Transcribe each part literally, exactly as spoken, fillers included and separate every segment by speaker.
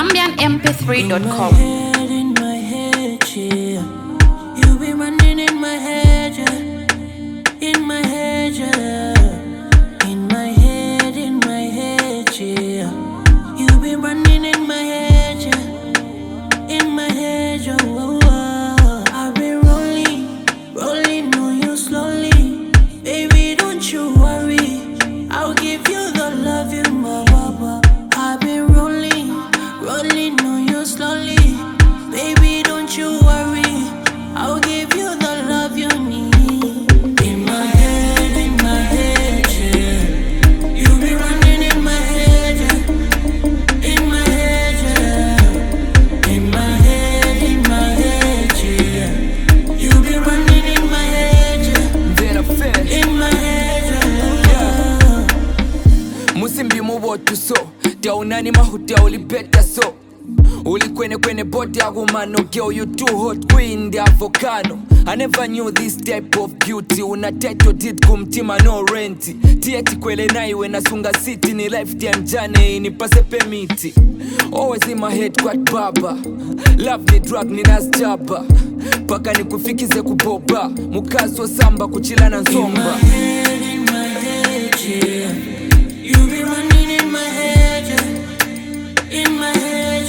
Speaker 1: Zambian M P three dot com.
Speaker 2: In my head, yeah. You be running in my head, yeah. In my head, yeah. In my head, in my head, yeah. You be running in my head, yeah. In my head, yeah. Oh, oh. I've been rolling, rolling on you slowly. Baby, don't you worry. I'll give you the love you more. I've been rolling, rolling on you slowly. Baby, don't you worry. I'll give you the love you need. In my head, in my head, yeah. You be running in my head, yeah. In my head, yeah. In my head, in my head, yeah. You be running in my head, yeah. In my head, yeah.
Speaker 3: Musimbi mubotu so Tia unani mahutia ulibeta so Uli kwene kwene body ya gumano. Girl, you too hot, queen the avocado. I never knew this type of beauty. Una title did kumtima no renti. Tieti kwele na iwe na sunga city. Ni lifetime jane ini pase permiti. Always in my head quite baba. Love ni drug ni nas jaba. Paka ni kufikize kuboba. Mukazo samba kuchila na nsomba.
Speaker 2: In my head, in my head, yeah. You be running in my head, yeah. In my head,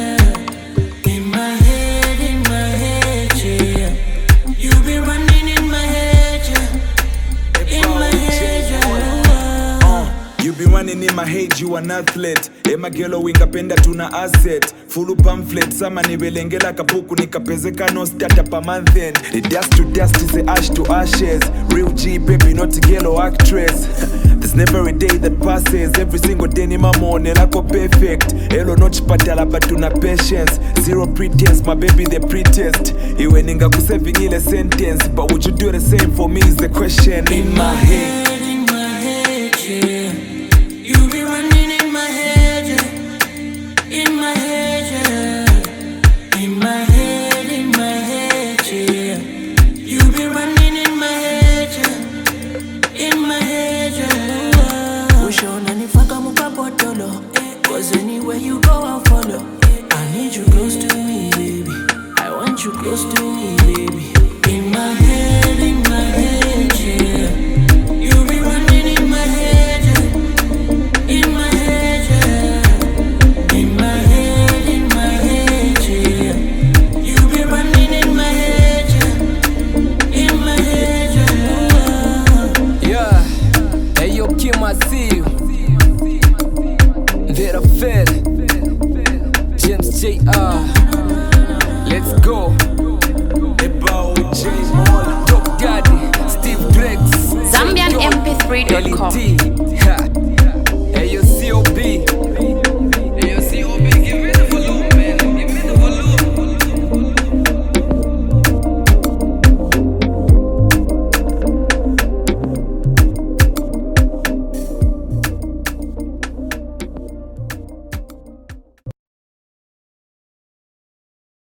Speaker 2: yeah. In my head, in my head, yeah. You be running in my head, yeah. In my head, yeah.
Speaker 4: uh, You be running in my head, you an athlete. Ema gelo wingapenda tuna asset. Fulu pamphlet, sama nibelengela kapuku nikapezeka no starter per month end. The dust to dust is the ash to ashes. Real G baby, not a gelo actress. There's never a day that passes. Every single day ni mamone lako perfect. Elo no chipatala but tuna patience. Zero pretense, my baby the pretest. Iwe ninga kuseving ile sentence. But would you do the same for me is the question. In, in my head,
Speaker 2: head, in my head, yeah. You be running in my head, yeah. In my head, yeah. In my head, in my head, yeah. You be running in my head, yeah. In my head, yeah. Ushona nifaka mukapotolo. Cause anywhere you go I'll follow. I need you close to me, baby. I want you close to me, baby. In my head, in my head, yeah. You be running in my head, yeah. In my head, yeah. In my head, in my head, yeah. You be running in my head, yeah. In my head, yeah.
Speaker 3: Yeah. Hey yo Kim, I see you. Vera Fed, James J R. Let's go. Top Daddy, Steve Drex,
Speaker 1: Zambian M P three dot com.
Speaker 3: L E D.